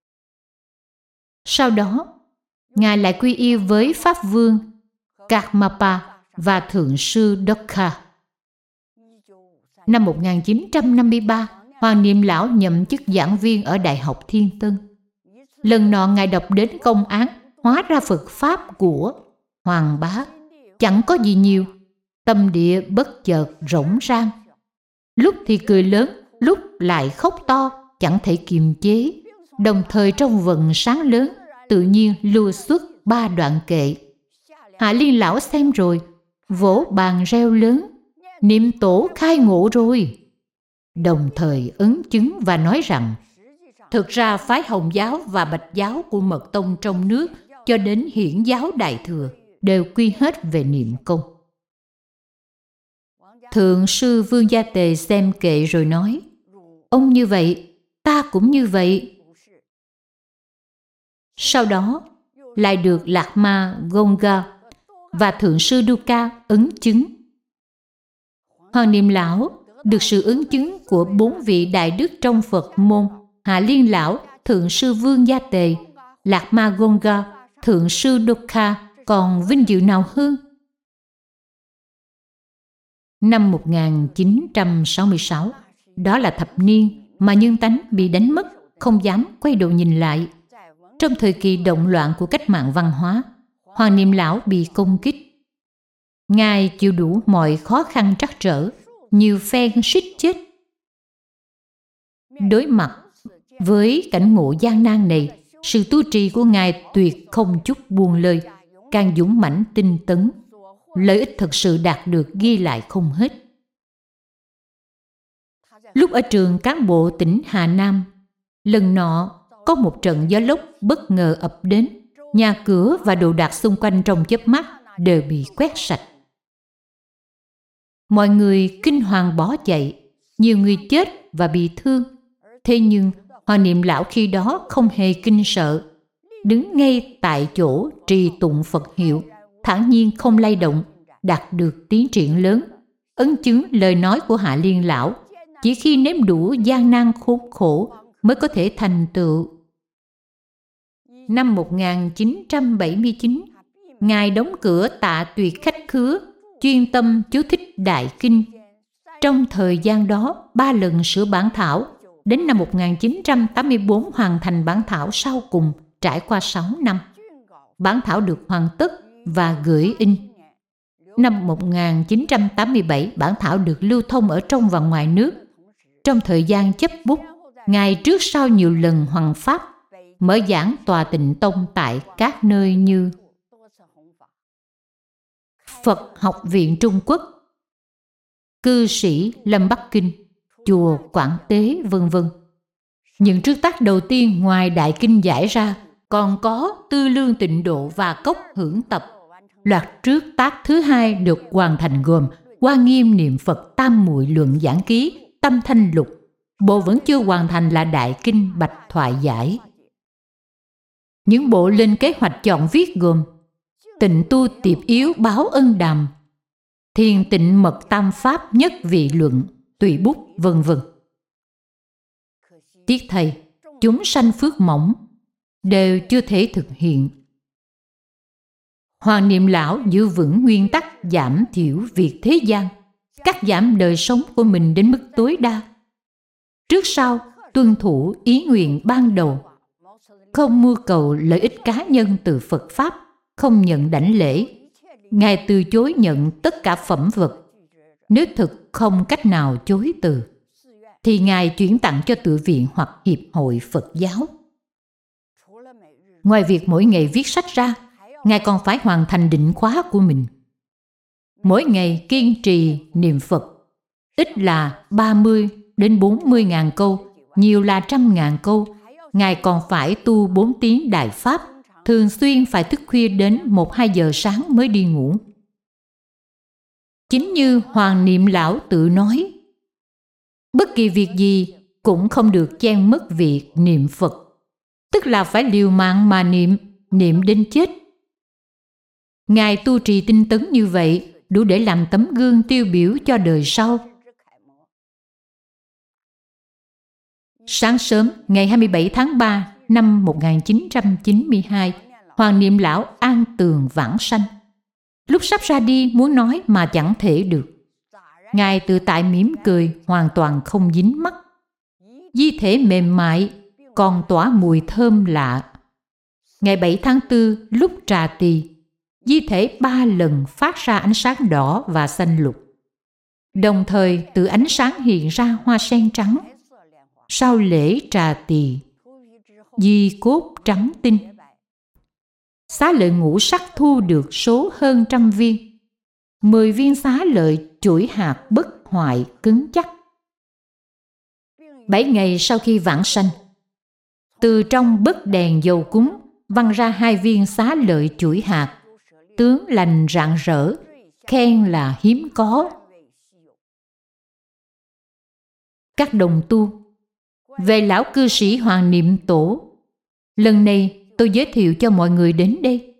Sau đó, Ngài lại quy y với Pháp Vương Karmapa và Thượng sư Dokha. Năm một nghìn chín trăm năm mươi ba, Hoàng Niệm Lão nhậm chức giảng viên ở Đại học Thiên Tân. Lần nọ Ngài đọc đến công án hóa ra Phật Pháp của Hoàng Bá. Chẳng có gì nhiều, tâm địa bất chợt rỗng rang. Lúc thì cười lớn, lúc lại khóc to, chẳng thể kiềm chế. Đồng thời trong vần sáng lớn, tự nhiên lưu xuất ba đoạn kệ. Hạ Liên Lão xem rồi, vỗ bàn reo lớn, niệm tổ khai ngộ rồi. Đồng thời ứng chứng và nói rằng, thực ra phái Hồng giáo và Bạch giáo của Mật Tông trong nước cho đến Hiển giáo Đại Thừa đều quy hết về niệm công. Thượng sư Vương Gia Tề xem kệ rồi nói, ông như vậy, ta cũng như vậy. Sau đó, lại được Lạc Ma Gonger và Thượng sư Duka ứng chứng. Hoàng Niệm Lão được sự ứng chứng của bốn vị đại đức trong Phật môn, Hạ Liên Lão, Thượng sư Vương Gia Tề, Lạc Ma Gonger, Thượng sư Duka, còn vinh dự nào hơn? Năm một nghìn chín trăm sáu mươi sáu, đó là thập niên mà nhân tánh bị đánh mất, không dám quay đầu nhìn lại. Trong thời kỳ động loạn của cách mạng văn hóa, Hoàng Niệm Lão bị công kích. Ngài chịu đủ mọi khó khăn trắc trở, nhiều phen suýt chết. Đối mặt với cảnh ngộ gian nan này, sự tu trì của Ngài tuyệt không chút buông lơi, càng dũng mãnh tinh tấn. Lợi ích thực sự đạt được ghi lại không hết. Lúc ở trường cán bộ tỉnh Hà Nam, lần nọ có một trận gió lốc bất ngờ ập đến, nhà cửa và đồ đạc xung quanh trong chớp mắt đều bị quét sạch. Mọi người kinh hoàng bỏ chạy, nhiều người chết và bị thương. Thế nhưng Hoàng Niệm Lão khi đó không hề kinh sợ, đứng ngay tại chỗ trì tụng Phật hiệu, thản nhiên không lay động, đạt được tiến triển lớn, ấn chứng lời nói của Hạ Liên Lão, chỉ khi nếm đủ gian nan khốn khổ mới có thể thành tựu. Năm một nghìn chín trăm bảy mươi chín, Ngài đóng cửa Tạ Tuyệt khách khứa, chuyên tâm chú thích Đại Kinh. Trong thời gian đó, ba lần sửa bản thảo, đến năm một nghìn chín trăm tám mươi tư hoàn thành bản thảo sau cùng, trải qua sáu năm. Bản thảo được hoàn tất và gửi in. Năm một nghìn chín trăm tám mươi bảy, bản thảo được lưu thông ở trong và ngoài nước. Trong thời gian chấp bút, Ngài trước sau nhiều lần hoằng pháp, mở giảng tòa Tịnh Tông tại các nơi như Phật Học viện Trung Quốc, Cư sĩ Lâm Bắc Kinh, chùa Quảng Tế, vân vân. Những trước tác đầu tiên ngoài Đại Kinh giải ra, còn có Tư Lương Tịnh Độ và Cốc Hưởng Tập. Loạt trước tác thứ hai được hoàn thành gồm Hoa Nghiêm Niệm Phật Tam Muội Luận Giảng Ký, Tâm Thanh Lục. Bộ vẫn chưa hoàn thành là Đại Kinh Bạch Thoại Giải. Những bộ lên kế hoạch chọn viết gồm Tịnh Tu Tiệp Yếu Báo Ân Đàm, Thiền Tịnh Mật Tam Pháp Nhất Vị Luận, Tùy Bút, vân vân. Tiếc thầy, chúng sanh phước mỏng, đều chưa thể thực hiện. Hoàng Niệm Lão giữ vững nguyên tắc giảm thiểu việc thế gian, cắt giảm đời sống của mình đến mức tối đa. Trước sau tuân thủ ý nguyện ban đầu, không mưu cầu lợi ích cá nhân từ Phật Pháp, không nhận đảnh lễ. Ngài từ chối nhận tất cả phẩm vật. Nếu thực không cách nào chối từ, thì Ngài chuyển tặng cho tự viện hoặc hiệp hội Phật giáo. Ngoài việc mỗi ngày viết sách ra, Ngài còn phải hoàn thành định khóa của mình. Mỗi ngày kiên trì niệm Phật, ít là ba mươi đến bốn mươi ngàn câu, nhiều là trăm ngàn câu. Ngài còn phải tu bốn tiếng Đại Pháp, thường xuyên phải thức khuya đến một hai giờ sáng mới đi ngủ. Chính như Hoàng Niệm Lão tự nói, bất kỳ việc gì cũng không được chen mất việc niệm Phật, tức là phải liều mạng mà niệm, niệm đến chết. Ngài tu trì tinh tấn như vậy, đủ để làm tấm gương tiêu biểu cho đời sau. Sáng sớm ngày hai mươi bảy tháng ba năm một nghìn chín trăm chín mươi hai, Hoàng Niệm Lão an tường vãng sanh. Lúc sắp ra đi muốn nói mà chẳng thể được. Ngài tự tại mỉm cười, hoàn toàn không dính mắt. Di thể mềm mại, còn tỏa mùi thơm lạ. Ngày bảy tháng tư lúc trà tỳ, di thể ba lần phát ra ánh sáng đỏ và xanh lục. Đồng thời từ ánh sáng hiện ra hoa sen trắng. Sau lễ trà tỳ, di cốt trắng tinh. Xá lợi ngũ sắc thu được số hơn trăm viên. Mười viên xá lợi chuỗi hạt bất hoại cứng chắc. Bảy ngày sau khi vãng sanh, từ trong bất đèn dầu cúng văng ra hai viên xá lợi chuỗi hạt, tướng lành rạng rỡ, khen là hiếm có. Các đồng tu, về lão cư sĩ Hoàng Niệm Tổ, lần này tôi giới thiệu cho mọi người đến đây.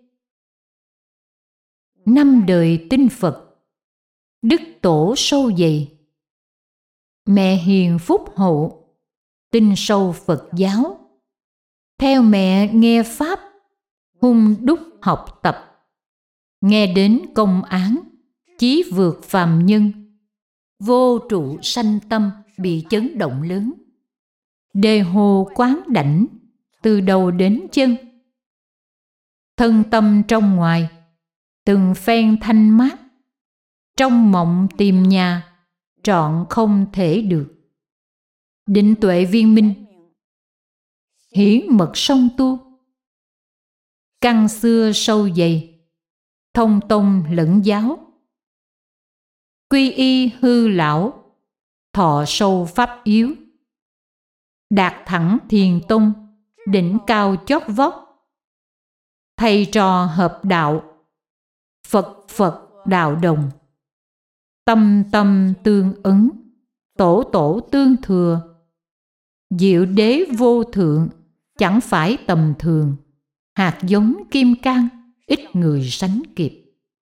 Năm đời tinh Phật, đức tổ sâu dày, mẹ hiền phúc hậu, tinh sâu Phật giáo. Theo mẹ nghe Pháp, hung đúc học tập, nghe đến công án, chí vượt phàm nhân. Vô trụ sanh tâm bị chấn động lớn. Đề hồ quán đảnh, từ đầu đến chân. Thân tâm trong ngoài, từng phen thanh mát. Trong mộng tìm nhà, trọn không thể được. Định tuệ viên minh, hiển mật song tu. Căn xưa sâu dày, thông tông lẫn giáo. Quy y hư lão, thọ sâu pháp yếu. Đạt thẳng thiền tông, đỉnh cao chót vót. Thầy trò hợp đạo, Phật Phật đạo đồng. Tâm tâm tương ứng, tổ tổ tương thừa. Diệu đế vô thượng, chẳng phải tầm thường. Hạt giống kim cang, ít người sánh kịp.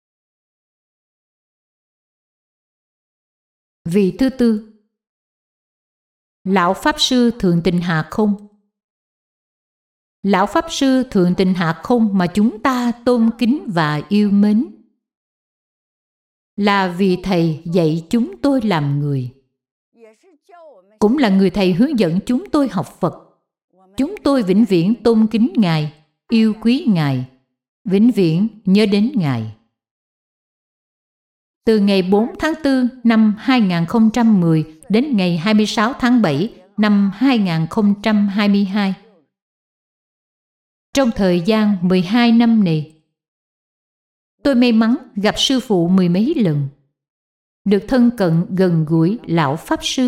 Vị thứ tư, Lão Pháp Sư Thượng Tịnh Hạ Không. Lão Pháp Sư Thượng Tịnh Hạ Không mà chúng ta tôn kính và yêu mến, là vì Thầy dạy chúng tôi làm người, cũng là người Thầy hướng dẫn chúng tôi học Phật. Chúng tôi vĩnh viễn tôn kính Ngài, yêu quý Ngài, vĩnh viễn nhớ đến Ngài. Từ ngày bốn tháng tư năm hai nghìn không trăm mười đến ngày hai mươi sáu tháng bảy năm hai nghìn không trăm hai mươi hai, trong thời gian mười hai năm này, tôi may mắn gặp sư phụ mười mấy lần, được thân cận gần gũi Lão Pháp Sư.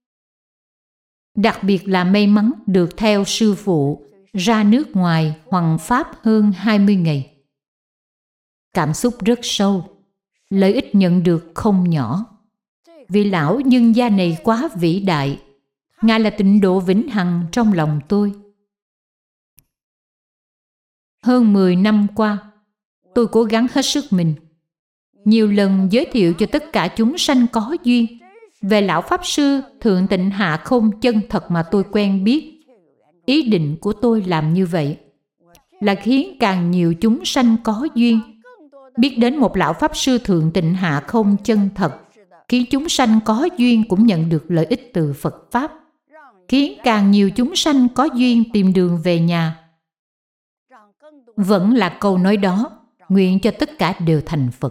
Đặc biệt là may mắn được theo sư phụ ra nước ngoài hoằng pháp hơn hai mươi ngày. Cảm xúc rất sâu, lợi ích nhận được không nhỏ. Vị lão nhân gia này quá vĩ đại, Ngài là tịnh độ vĩnh hằng trong lòng tôi. Hơn mười năm qua, tôi cố gắng hết sức mình, nhiều lần giới thiệu cho tất cả chúng sanh có duyên về Lão Pháp Sư Thượng Tịnh Hạ Không chân thật mà tôi quen biết. Ý định của tôi làm như vậy là khiến càng nhiều chúng sanh có duyên biết đến một Lão Pháp Sư Thượng Tịnh Hạ Không chân thật, khiến chúng sanh có duyên cũng nhận được lợi ích từ Phật Pháp, khiến càng nhiều chúng sanh có duyên tìm đường về nhà. Vẫn là câu nói đó, nguyện cho tất cả đều thành Phật.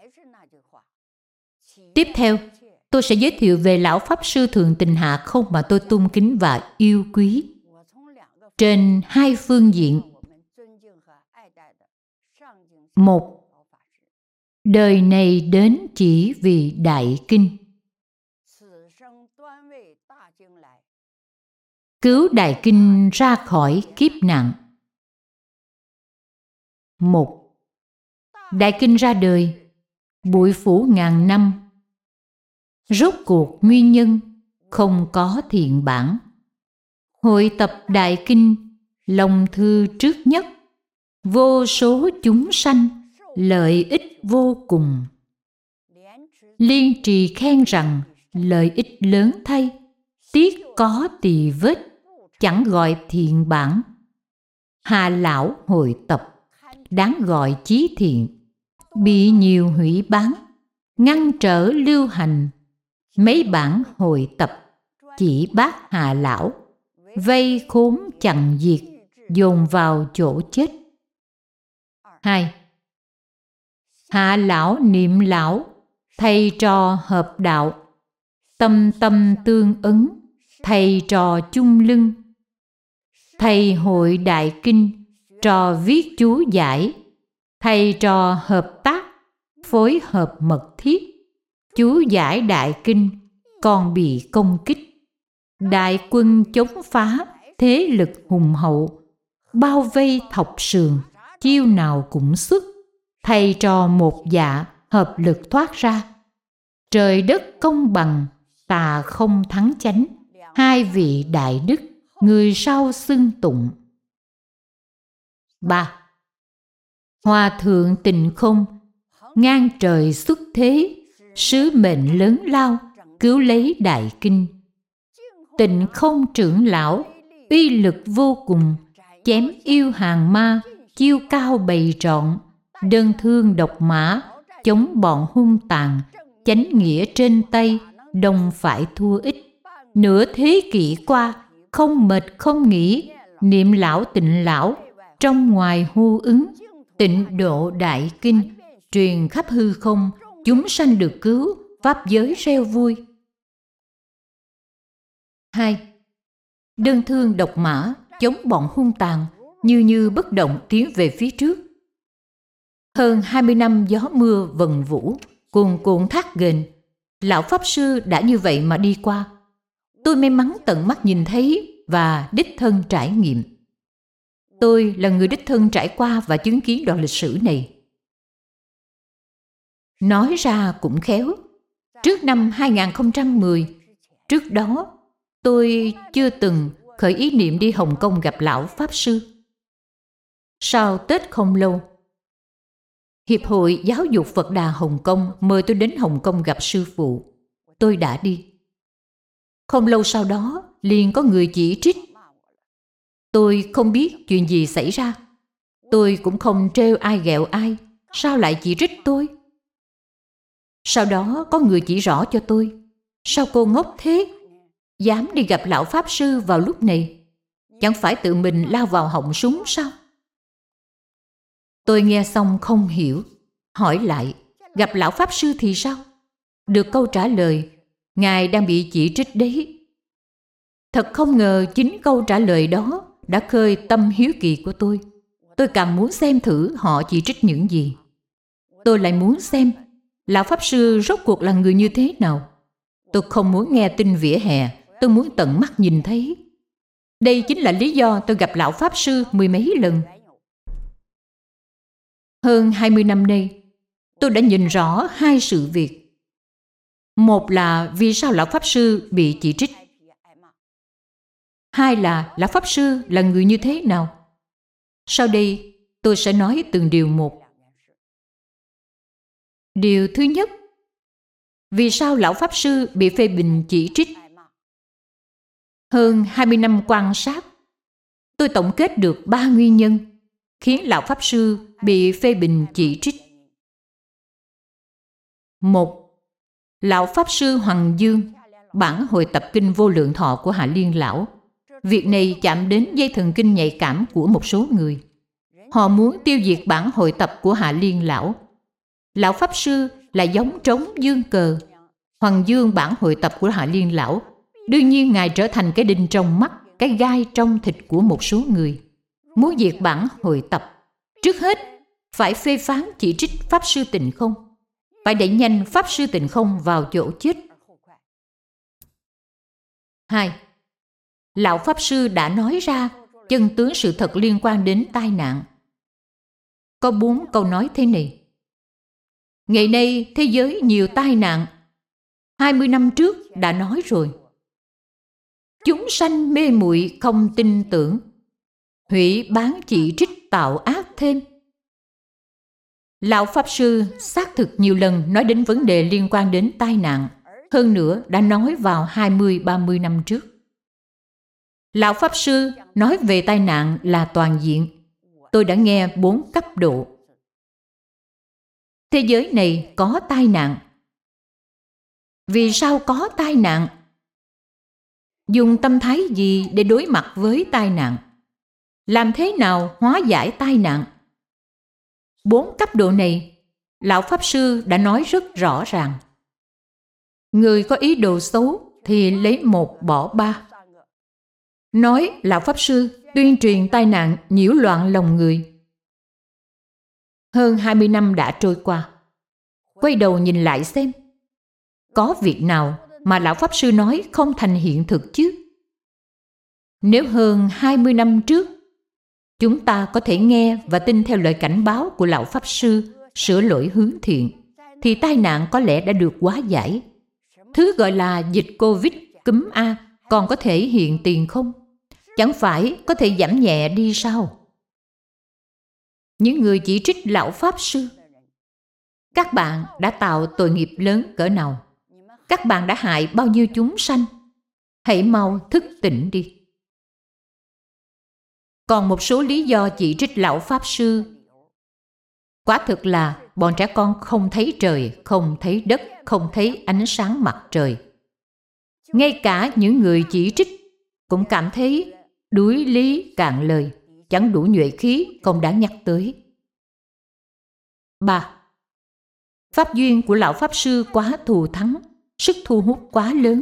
Tiếp theo, tôi sẽ giới thiệu về Lão Pháp Sư Thượng Tịnh Hạ Không mà tôi tôn kính và yêu quý. Trên hai phương diện. Một, đời này đến chỉ vì Đại Kinh. Cứu Đại Kinh ra khỏi kiếp nạn. Một, Đại Kinh ra đời, bụi phủ ngàn năm. Rốt cuộc nguyên nhân không có thiện bản. Hội tập Đại Kinh, lòng thư trước nhất, vô số chúng sanh, lợi ích vô cùng. Liên trì khen rằng lợi ích lớn thay, tiếc có tỳ vết, chẳng gọi thiện bản. Hà lão hội tập, đáng gọi chí thiện, bị nhiều hủy bán, ngăn trở lưu hành. Mấy bản hội tập chỉ bác Hà lão, vây khốn chằng diệt, dồn vào chỗ chết. Hai, Hạ lão niệm lão, thầy trò hợp đạo, tâm tâm tương ứng, thầy trò chung lưng. Thầy hội Đại Kinh, trò viết chú giải, thầy trò hợp tác, phối hợp mật thiết. Chú giải Đại Kinh còn bị công kích. Đại quân chống phá, thế lực hùng hậu, bao vây thọc sườn, chiêu nào cũng xuất. Thầy trò một dạ, hợp lực thoát ra. Trời đất công bằng, tà không thắng chánh. Hai vị đại đức, người sau xưng tụng. Ba, Hòa thượng Tịnh Không, ngang trời xuất thế, sứ mệnh lớn lao, cứu lấy Đại Kinh. Tịnh Không trưởng lão, uy lực vô cùng, chém yêu hàng ma, chiêu cao bày trọn, đơn thương độc mã, chống bọn hung tàn, chánh nghĩa trên tay, đồng phải thua ít. Nửa thế kỷ qua, không mệt không nghỉ, niệm lão tịnh lão, trong ngoài hô ứng, tịnh độ Đại Kinh, truyền khắp hư không, chúng sanh được cứu, pháp giới reo vui. Hai, Đơn thương độc mã, chống bọn hung tàn, như như bất động tiến về phía trước. Hơn hai mươi năm gió mưa vần vũ, cuồn cuộn thác ghềnh, lão Pháp Sư đã như vậy mà đi qua. Tôi may mắn tận mắt nhìn thấy và đích thân trải nghiệm. Tôi là người đích thân trải qua và chứng kiến đoạn lịch sử này. Nói ra cũng khéo, trước năm hai không một không, trước đó tôi chưa từng khởi ý niệm đi Hồng Kông gặp lão Pháp Sư. Sau Tết không lâu, Hiệp hội Giáo dục Phật Đà Hồng Kông mời tôi đến Hồng Kông gặp sư phụ. Tôi đã đi. Không lâu sau đó, liền có người chỉ trích. Tôi không biết chuyện gì xảy ra. Tôi cũng không trêu ai ghẹo ai. Sao lại chỉ trích tôi? Sau đó có người chỉ rõ cho tôi. Sao cô ngốc thế? Dám đi gặp lão Pháp Sư vào lúc này? Chẳng phải tự mình lao vào họng súng sao? Tôi nghe xong không hiểu. Hỏi lại, gặp lão Pháp Sư thì sao? Được câu trả lời, Ngài đang bị chỉ trích đấy. Thật không ngờ chính câu trả lời đó đã khơi tâm hiếu kỳ của tôi. Tôi càng muốn xem thử họ chỉ trích những gì. Tôi lại muốn xem lão Pháp Sư rốt cuộc là người như thế nào. Tôi không muốn nghe tin vỉa hè, tôi muốn tận mắt nhìn thấy. Đây chính là lý do tôi gặp lão Pháp Sư mười mấy lần. Hơn hai mươi năm nay, tôi đã nhìn rõ hai sự việc. Một là vì sao lão Pháp Sư bị chỉ trích. Hai là lão Pháp Sư là người như thế nào. Sau đây tôi sẽ nói từng điều một. Điều thứ nhất, vì sao lão Pháp Sư bị phê bình chỉ trích? Hơn hai mươi năm quan sát, tôi tổng kết được ba nguyên nhân khiến lão Pháp Sư bị phê bình chỉ trích. Một, lão Pháp Sư Hoàng Dương, bản hội tập kinh Vô Lượng Thọ của Hạ Liên Lão. Việc này chạm đến dây thần kinh nhạy cảm của một số người. Họ muốn tiêu diệt bản hội tập của Hạ Liên Lão. Lão Pháp Sư là giống trống dương cờ. Hoàng Dương bản hội tập của Hạ Liên Lão. Đương nhiên Ngài trở thành cái đinh trong mắt, cái gai trong thịt của một số người. Muốn diệt bản hội tập, trước hết phải phê phán chỉ trích Pháp Sư Tịnh Không, phải đẩy nhanh Pháp Sư Tịnh Không vào chỗ chết. Hai, Lão Pháp Sư đã nói ra chân tướng sự thật liên quan đến tai nạn. Có bốn câu nói thế này. Ngày nay thế giới nhiều tai nạn. hai mươi năm trước đã nói rồi. Chúng sanh mê muội không tin tưởng, hủy bán chỉ trích tạo ác thêm. Lão Pháp Sư xác thực nhiều lần nói đến vấn đề liên quan đến tai nạn, hơn nữa đã nói vào hai mươi ba mươi năm trước. Lão Pháp Sư nói về tai nạn là toàn diện. Tôi đã nghe bốn cấp độ. Thế giới này có tai nạn. Vì sao có tai nạn? Dùng tâm thái gì để đối mặt với tai nạn? Làm thế nào hóa giải tai nạn? Bốn cấp độ này, Lão Pháp Sư đã nói rất rõ ràng. Người có ý đồ xấu thì lấy một bỏ ba. Nói Lão Pháp Sư tuyên truyền tai nạn nhiễu loạn lòng người. Hơn hai mươi năm đã trôi qua. Quay đầu nhìn lại xem, có việc nào mà Lão Pháp Sư nói không thành hiện thực chứ? Nếu hơn hai mươi năm trước, chúng ta có thể nghe và tin theo lời cảnh báo của Lão Pháp Sư sửa lỗi hướng thiện, thì tai nạn có lẽ đã được hóa giải. Thứ gọi là dịch Covid, cúm A còn có thể hiện tiền không? Chẳng phải có thể giảm nhẹ đi sao? Những người chỉ trích Lão Pháp Sư, các bạn đã tạo tội nghiệp lớn cỡ nào? Các bạn đã hại bao nhiêu chúng sanh? Hãy mau thức tỉnh đi. Còn một số lý do chỉ trích Lão Pháp Sư. Quả thực là bọn trẻ con không thấy trời, không thấy đất, không thấy ánh sáng mặt trời. Ngay cả những người chỉ trích cũng cảm thấy đuối lý cạn lời, chẳng đủ nhuệ khí, không đáng nhắc tới. Ba. Pháp duyên của Lão Pháp Sư quá thù thắng, sức thu hút quá lớn.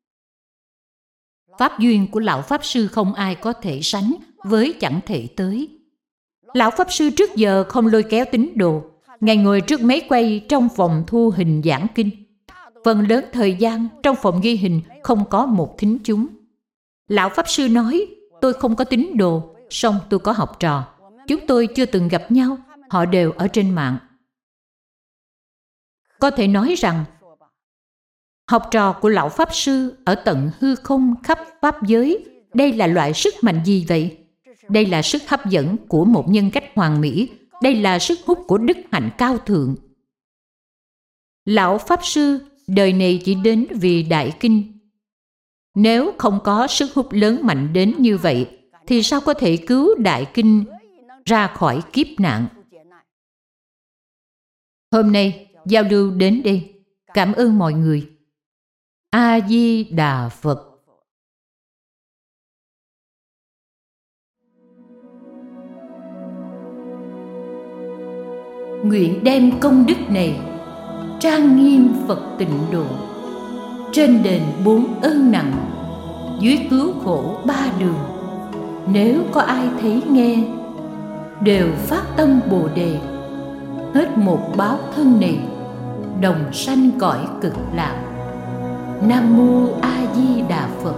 Pháp duyên của Lão Pháp Sư không ai có thể sánh với chẳng thể tới. Lão Pháp Sư trước giờ không lôi kéo tín đồ. Ngài ngồi trước máy quay trong phòng thu hình giảng kinh. Phần lớn thời gian trong phòng ghi hình không có một thính chúng. Lão Pháp Sư nói, tôi không có tín đồ, song tôi có học trò. Chúng tôi chưa từng gặp nhau, họ đều ở trên mạng. Có thể nói rằng, học trò của Lão Pháp Sư ở tận hư không khắp Pháp giới, đây là loại sức mạnh gì vậy? Đây là sức hấp dẫn của một nhân cách hoàn mỹ. Đây là sức hút của đức hạnh cao thượng. Lão Pháp Sư đời này chỉ đến vì Đại Kinh. Nếu không có sức hút lớn mạnh đến như vậy, thì sao có thể cứu Đại Kinh ra khỏi kiếp nạn? Hôm nay, giao lưu đến đây. Cảm ơn mọi người. A-di-đà Phật. Nguyện đem công đức này trang nghiêm Phật Tịnh Độ, trên đền bốn ơn nặng, dưới cứu khổ ba đường. Nếu có ai thấy nghe, đều phát tâm Bồ Đề, hết một báo thân này, đồng sanh cõi cực lạc. Nam Mô A Di Đà Phật.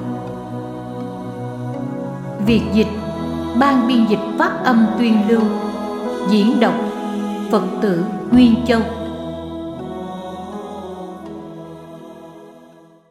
Việc dịch, ban biên dịch phát âm tuyên lưu, diễn đọc Phật tử Nguyên Châu.